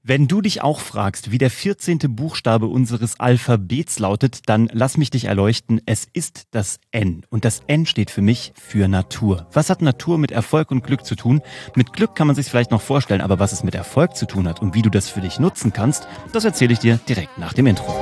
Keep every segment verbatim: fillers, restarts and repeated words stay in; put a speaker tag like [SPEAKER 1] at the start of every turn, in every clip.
[SPEAKER 1] Wenn du dich auch fragst, wie der vierzehnte Buchstabe unseres Alphabets lautet, dann lass mich dich erleuchten. Es ist das N. Und das N steht für mich für Natur. Was hat Natur mit Erfolg und Glück zu tun? Mit Glück kann man sich vielleicht noch vorstellen, aber was es mit Erfolg zu tun hat und wie du das für dich nutzen kannst, das erzähle ich dir direkt nach dem Intro.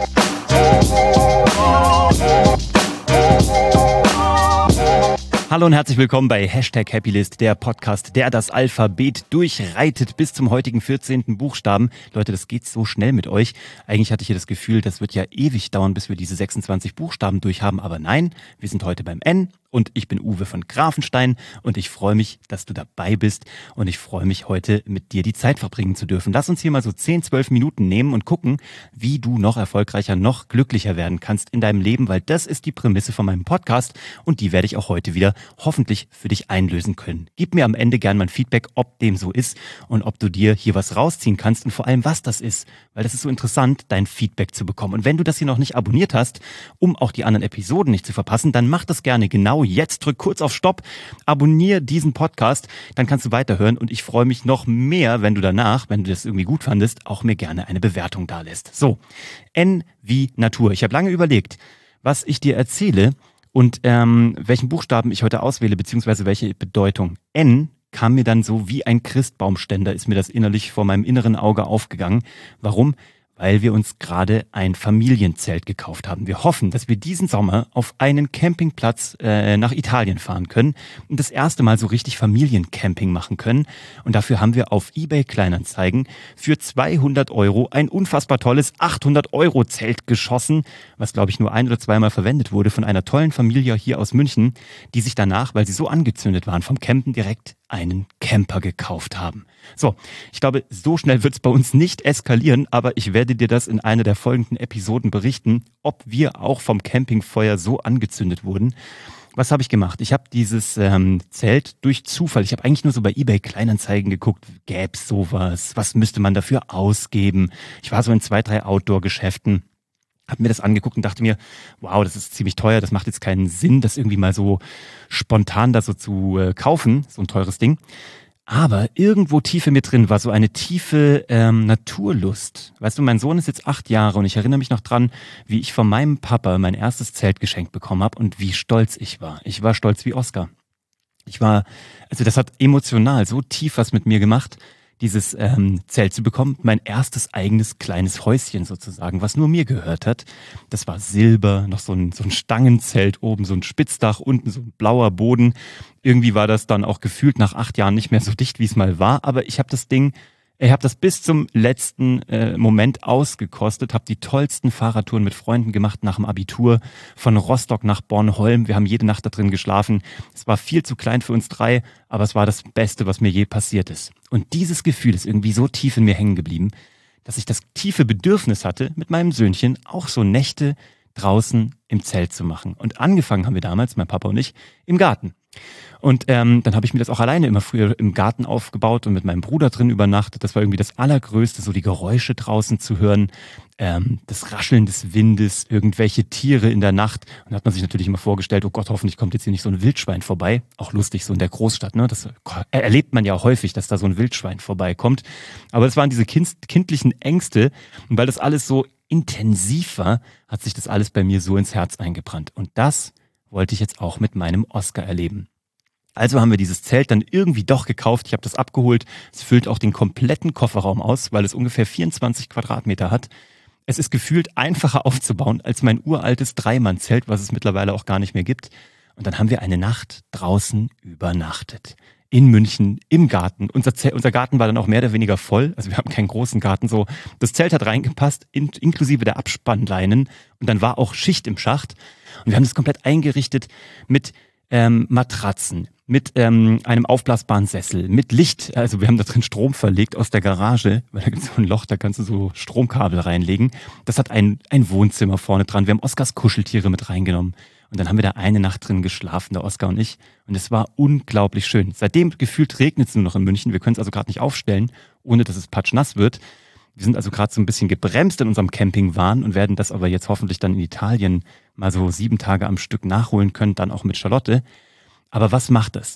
[SPEAKER 1] Hallo und herzlich willkommen bei Hashtag Happylist, der Podcast, der das Alphabet durchreitet bis zum heutigen vierzehnten Buchstaben. Leute, das geht so schnell mit euch. Eigentlich hatte ich hier das Gefühl, das wird ja ewig dauern, bis wir diese sechsundzwanzig Buchstaben durchhaben. Aber nein, wir sind heute beim N und ich bin Uwe von Grafenstein und ich freue mich, dass du dabei bist und ich freue mich, heute mit dir die Zeit verbringen zu dürfen. Lass uns hier mal so zehn, zwölf Minuten nehmen und gucken, wie du noch erfolgreicher, noch glücklicher werden kannst in deinem Leben, weil das ist die Prämisse von meinem Podcast und die werde ich auch heute wieder hoffentlich für dich einlösen können. Gib mir am Ende gern mal ein Feedback, ob dem so ist und ob du dir hier was rausziehen kannst und vor allem, was das ist, weil das ist so interessant, dein Feedback zu bekommen. Und wenn du das hier noch nicht abonniert hast, um auch die anderen Episoden nicht zu verpassen, dann mach das gerne genau jetzt. Drück kurz auf Stopp, abonniere diesen Podcast, dann kannst du weiterhören und ich freue mich noch mehr, wenn du danach, wenn du das irgendwie gut fandest, auch mir gerne eine Bewertung dalässt. So, N wie Natur. Ich habe lange überlegt, was ich dir erzähle und ähm, welchen Buchstaben ich heute auswähle, beziehungsweise welche Bedeutung. N kam mir dann so wie ein Christbaumständer, ist mir das innerlich vor meinem inneren Auge aufgegangen. Warum? Weil wir uns gerade ein Familienzelt gekauft haben. Wir hoffen, dass wir diesen Sommer auf einen Campingplatz äh, nach Italien fahren können und das erste Mal so richtig Familiencamping machen können. Und dafür haben wir auf eBay Kleinanzeigen für zweihundert Euro ein unfassbar tolles achthundert Euro Zelt geschossen, was glaube ich nur ein- oder zweimal verwendet wurde von einer tollen Familie hier aus München, die sich danach, weil sie so angezündet waren vom Campen, direkt einen Camper gekauft haben. So, ich glaube, so schnell wird es bei uns nicht eskalieren, aber ich werde dir das in einer der folgenden Episoden berichten, ob wir auch vom Campingfeuer so angezündet wurden. Was habe ich gemacht? Ich habe dieses ähm, Zelt durch Zufall, ich habe eigentlich nur so bei eBay Kleinanzeigen geguckt, gäb's sowas, was müsste man dafür ausgeben? Ich war so in zwei, drei Outdoor-Geschäften, habe mir das angeguckt und dachte mir, wow, das ist ziemlich teuer, das macht jetzt keinen Sinn, das irgendwie mal so spontan da so zu äh, kaufen, so ein teures Ding. Aber irgendwo tief in mir drin war so eine tiefe ähm, Naturlust. Weißt du, mein Sohn ist jetzt acht Jahre und ich erinnere mich noch dran, wie ich von meinem Papa mein erstes Zelt geschenkt bekommen habe und wie stolz ich war. Ich war stolz wie Oscar. Ich war, also das hat emotional so tief was mit mir gemacht, dieses ähm, Zelt zu bekommen, mein erstes eigenes kleines Häuschen sozusagen, was nur mir gehört hat. Das war Silber, noch so ein, so ein Stangenzelt oben, so ein Spitzdach, unten so ein blauer Boden. Irgendwie war das dann auch gefühlt nach acht Jahren nicht mehr so dicht, wie es mal war, aber ich habe das Ding, ich habe das bis zum letzten äh, Moment ausgekostet, habe die tollsten Fahrradtouren mit Freunden gemacht nach dem Abitur, von Rostock nach Bornholm. Wir haben jede Nacht da drin geschlafen. Es war viel zu klein für uns drei, aber es war das Beste, was mir je passiert ist. Und dieses Gefühl ist irgendwie so tief in mir hängen geblieben, dass ich das tiefe Bedürfnis hatte, mit meinem Söhnchen auch so Nächte draußen im Zelt zu machen. Und angefangen haben wir damals, mein Papa und ich, im Garten. Und ähm, dann habe ich mir das auch alleine immer früher im Garten aufgebaut und mit meinem Bruder drin übernachtet. Das war irgendwie das Allergrößte, so die Geräusche draußen zu hören, ähm, das Rascheln des Windes, irgendwelche Tiere in der Nacht. Und da hat man sich natürlich immer vorgestellt, oh Gott, hoffentlich kommt jetzt hier nicht so ein Wildschwein vorbei. Auch lustig, so in der Großstadt, ne? Das erlebt man ja häufig, dass da so ein Wildschwein vorbeikommt. Aber das waren diese kind- kindlichen Ängste. Und weil das alles so intensiv war, hat sich das alles bei mir so ins Herz eingebrannt. Und das wollte ich jetzt auch mit meinem Oscar erleben. Also haben wir dieses Zelt dann irgendwie doch gekauft. Ich habe das abgeholt. Es füllt auch den kompletten Kofferraum aus, weil es ungefähr vierundzwanzig Quadratmeter hat. Es ist gefühlt einfacher aufzubauen als mein uraltes Dreimann-Zelt, was es mittlerweile auch gar nicht mehr gibt. Und dann haben wir eine Nacht draußen übernachtet. In München, im Garten. Unser, Zelt, unser Garten war dann auch mehr oder weniger voll. Also wir haben keinen großen Garten. So, das Zelt hat reingepasst, in, inklusive der Abspannleinen. Und dann war auch Schicht im Schacht. Und wir haben das komplett eingerichtet mit ähm, Matratzen, mit ähm, einem aufblasbaren Sessel, mit Licht. Also wir haben da drin Strom verlegt aus der Garage, weil da gibt es so ein Loch, da kannst du so Stromkabel reinlegen. Das hat ein, ein Wohnzimmer vorne dran. Wir haben Oskars Kuscheltiere mit reingenommen. Und dann haben wir da eine Nacht drin geschlafen, der Oskar und ich. Und es war unglaublich schön. Seitdem gefühlt regnet es nur noch in München. Wir können es also gerade nicht aufstellen, ohne dass es patschnass wird. Wir sind also gerade so ein bisschen gebremst in unserem Campingwahn und werden das aber jetzt hoffentlich dann in Italien mal so sieben Tage am Stück nachholen können, dann auch mit Charlotte. Aber was macht das?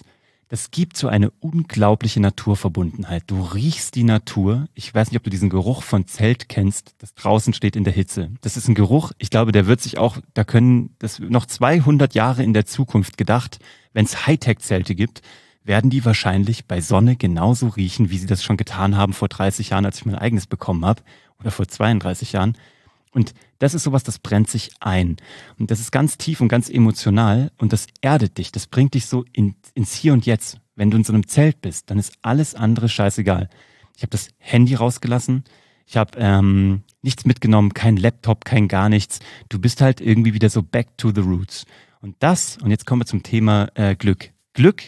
[SPEAKER 1] Das gibt so eine unglaubliche Naturverbundenheit. Du riechst die Natur. Ich weiß nicht, ob du diesen Geruch von Zelt kennst, das draußen steht in der Hitze. Das ist ein Geruch, ich glaube, der wird sich auch, da können das noch zweihundert Jahre in der Zukunft gedacht, wenn es Hightech-Zelte gibt, werden die wahrscheinlich bei Sonne genauso riechen, wie sie das schon getan haben vor dreißig Jahren, als ich mein eigenes bekommen habe, oder vor zweiunddreißig Jahren. Und das ist sowas, das brennt sich ein. Und das ist ganz tief und ganz emotional und das erdet dich, das bringt dich so in, ins Hier und Jetzt. Wenn du in so einem Zelt bist, dann ist alles andere scheißegal. Ich habe das Handy rausgelassen, ich habe ähm, nichts mitgenommen, kein Laptop, kein gar nichts. Du bist halt irgendwie wieder so back to the roots. Und das, und jetzt kommen wir zum Thema äh, Glück. Glück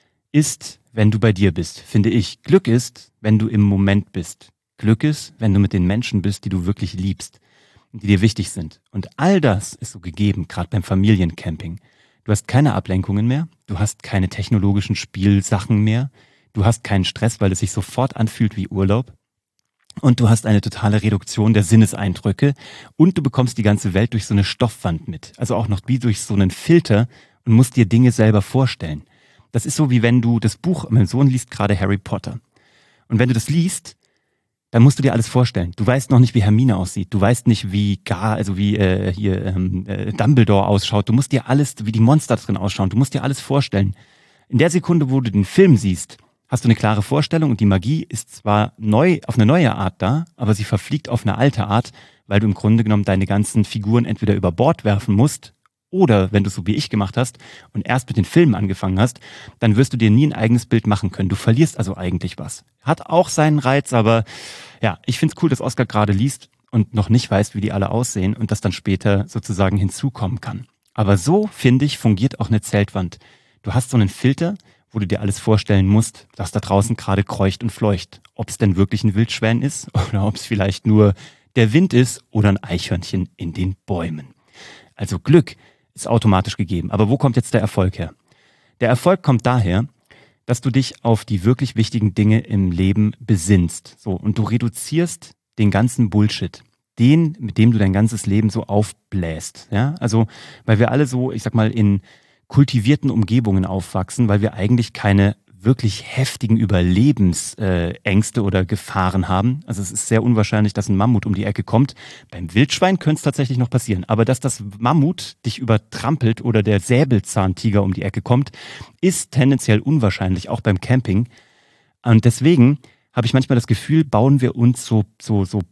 [SPEAKER 1] ist, wenn du bei dir bist, finde ich. Glück ist, wenn du im Moment bist. Glück ist, wenn du mit den Menschen bist, die du wirklich liebst, die dir wichtig sind. Und all das ist so gegeben, gerade beim Familiencamping. Du hast keine Ablenkungen mehr, du hast keine technologischen Spielsachen mehr, du hast keinen Stress, weil es sich sofort anfühlt wie Urlaub. Und du hast eine totale Reduktion der Sinneseindrücke und du bekommst die ganze Welt durch so eine Stoffwand mit. Also auch noch wie durch so einen Filter und musst dir Dinge selber vorstellen. Das ist so, wie wenn du das Buch, mein Sohn liest gerade Harry Potter. Und wenn du das liest, dann musst du dir alles vorstellen. Du weißt noch nicht, wie Hermine aussieht. Du weißt nicht, wie gar, also wie äh, hier ähm, äh, Dumbledore ausschaut. Du musst dir alles, wie die Monster drin ausschauen. Du musst dir alles vorstellen. In der Sekunde, wo du den Film siehst, hast du eine klare Vorstellung und die Magie ist zwar neu auf eine neue Art da, aber sie verfliegt auf eine alte Art, weil du im Grunde genommen deine ganzen Figuren entweder über Bord werfen musst oder, wenn du es so wie ich gemacht hast und erst mit den Filmen angefangen hast, dann wirst du dir nie ein eigenes Bild machen können. Du verlierst also eigentlich was. Hat auch seinen Reiz, aber ja, ich find's cool, dass Oskar gerade liest und noch nicht weiß, wie die alle aussehen und das dann später sozusagen hinzukommen kann. Aber so, finde ich, fungiert auch eine Zeltwand. Du hast so einen Filter, wo du dir alles vorstellen musst, dass da draußen gerade kreucht und fleucht. Ob es denn wirklich ein Wildschwein ist oder ob es vielleicht nur der Wind ist oder ein Eichhörnchen in den Bäumen. Also Glück ist automatisch gegeben. Aber wo kommt jetzt der Erfolg her? Der Erfolg kommt daher, dass du dich auf die wirklich wichtigen Dinge im Leben besinnst. So, und du reduzierst den ganzen Bullshit. Den, mit dem du dein ganzes Leben so aufbläst. Ja, also, weil wir alle so, ich sag mal, in kultivierten Umgebungen aufwachsen, weil wir eigentlich keine wirklich heftigen Überlebensängste äh, oder Gefahren haben. Also es ist sehr unwahrscheinlich, dass ein Mammut um die Ecke kommt. Beim Wildschwein könnte es tatsächlich noch passieren. Aber dass das Mammut dich übertrampelt oder der Säbelzahntiger um die Ecke kommt, ist tendenziell unwahrscheinlich, auch beim Camping. Und deswegen habe ich manchmal das Gefühl, bauen wir uns so, so, so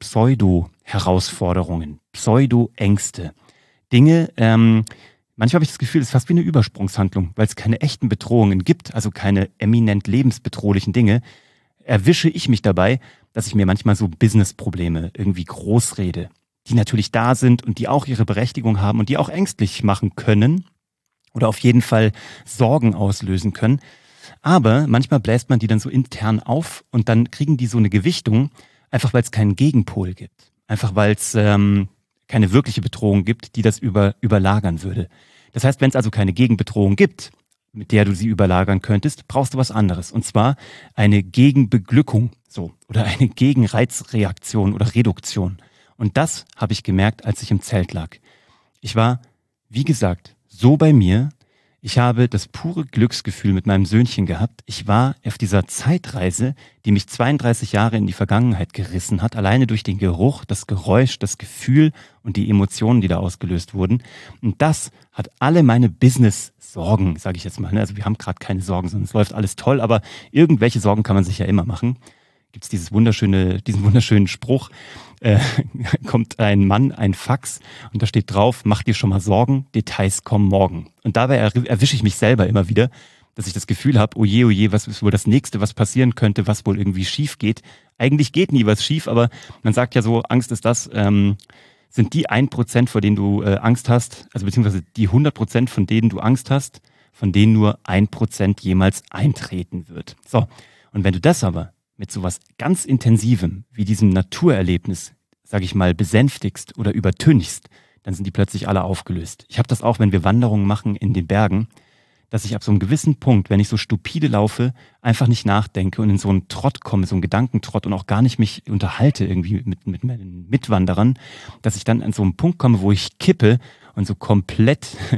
[SPEAKER 1] Pseudo-Herausforderungen, Pseudo-Ängste. Dinge, ähm, manchmal habe ich das Gefühl, es ist fast wie eine Übersprungshandlung, weil es keine echten Bedrohungen gibt, also keine eminent lebensbedrohlichen Dinge, erwische ich mich dabei, dass ich mir manchmal so Business-Probleme irgendwie groß rede, die natürlich da sind und die auch ihre Berechtigung haben und die auch ängstlich machen können oder auf jeden Fall Sorgen auslösen können. Aber manchmal bläst man die dann so intern auf und dann kriegen die so eine Gewichtung, einfach weil es keinen Gegenpol gibt. Einfach weil es ähm, keine wirkliche Bedrohung gibt, die das über, überlagern würde. Das heißt, wenn es also keine Gegenbedrohung gibt, mit der du sie überlagern könntest, brauchst du was anderes. Und zwar eine Gegenbeglückung, so, oder eine Gegenreizreaktion oder Reduktion. Und das habe ich gemerkt, als ich im Zelt lag. Ich war, wie gesagt, so bei mir. Ich habe das pure Glücksgefühl mit meinem Söhnchen gehabt. Ich war auf dieser Zeitreise, die mich zweiunddreißig Jahre in die Vergangenheit gerissen hat, alleine durch den Geruch, das Geräusch, das Gefühl und die Emotionen, die da ausgelöst wurden. Und das hat alle meine Business-Sorgen, sage ich jetzt mal. Also wir haben gerade keine Sorgen, sondern es läuft alles toll, aber irgendwelche Sorgen kann man sich ja immer machen. Gibt es dieses wunderschöne, diesen wunderschönen Spruch, äh, kommt ein Mann, ein Fax und da steht drauf, mach dir schon mal Sorgen, Details kommen morgen. Und dabei er, erwische ich mich selber immer wieder, dass ich das Gefühl habe, oje, oje, was ist wohl das Nächste, was passieren könnte, was wohl irgendwie schief geht. Eigentlich geht nie was schief, aber man sagt ja so, Angst ist das, ähm, sind die ein Prozent, vor denen du äh, Angst hast, also beziehungsweise die hundert Prozent, von denen du Angst hast, von denen nur ein Prozent jemals eintreten wird. So, und wenn du das aber mit sowas ganz Intensivem wie diesem Naturerlebnis, sage ich mal, besänftigst oder übertünchst, dann sind die plötzlich alle aufgelöst. Ich habe das auch, wenn wir Wanderungen machen in den Bergen, dass ich ab so einem gewissen Punkt, wenn ich so stupide laufe, einfach nicht nachdenke und in so einen Trott komme, so einen Gedankentrott und auch gar nicht mich unterhalte irgendwie mit, mit meinen Mitwanderern, dass ich dann an so einen Punkt komme, wo ich kippe und so komplett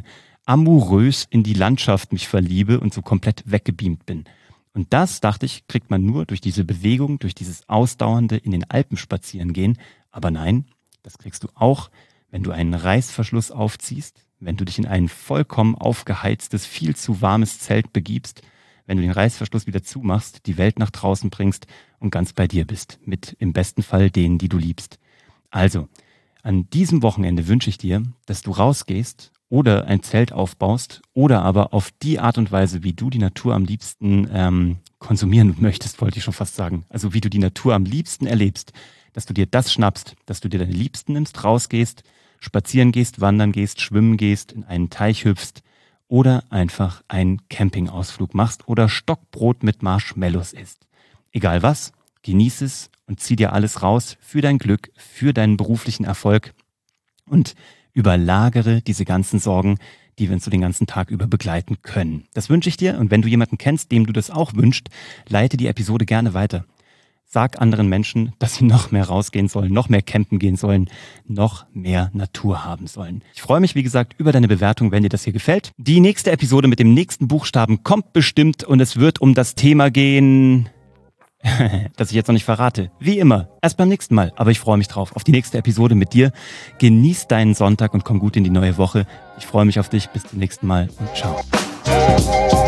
[SPEAKER 1] amorös in die Landschaft mich verliebe und so komplett weggebeamt bin. Und das, dachte ich, kriegt man nur durch diese Bewegung, durch dieses ausdauernde in den Alpen spazieren gehen. Aber nein, das kriegst du auch, wenn du einen Reißverschluss aufziehst, wenn du dich in ein vollkommen aufgeheiztes, viel zu warmes Zelt begibst, wenn du den Reißverschluss wieder zumachst, die Welt nach draußen bringst und ganz bei dir bist, mit im besten Fall denen, die du liebst. Also, an diesem Wochenende wünsche ich dir, dass du rausgehst oder ein Zelt aufbaust oder aber auf die Art und Weise, wie du die Natur am liebsten ähm, konsumieren möchtest, wollte ich schon fast sagen. Also wie du die Natur am liebsten erlebst, dass du dir das schnappst, dass du dir deine Liebsten nimmst, rausgehst, spazieren gehst, wandern gehst, schwimmen gehst, in einen Teich hüpfst oder einfach einen Campingausflug machst oder Stockbrot mit Marshmallows isst. Egal was, genieß es und zieh dir alles raus für dein Glück, für deinen beruflichen Erfolg und überlagere diese ganzen Sorgen, die wir uns so den ganzen Tag über begleiten können. Das wünsche ich dir und wenn du jemanden kennst, dem du das auch wünschst, leite die Episode gerne weiter. Sag anderen Menschen, dass sie noch mehr rausgehen sollen, noch mehr campen gehen sollen, noch mehr Natur haben sollen. Ich freue mich, wie gesagt, über deine Bewertung, wenn dir das hier gefällt. Die nächste Episode mit dem nächsten Buchstaben kommt bestimmt und es wird um das Thema gehen, das ich jetzt noch nicht verrate. Wie immer, erst beim nächsten Mal. Aber ich freue mich drauf, auf die nächste Episode mit dir. Genieß deinen Sonntag und komm gut in die neue Woche. Ich freue mich auf dich. Bis zum nächsten Mal und ciao.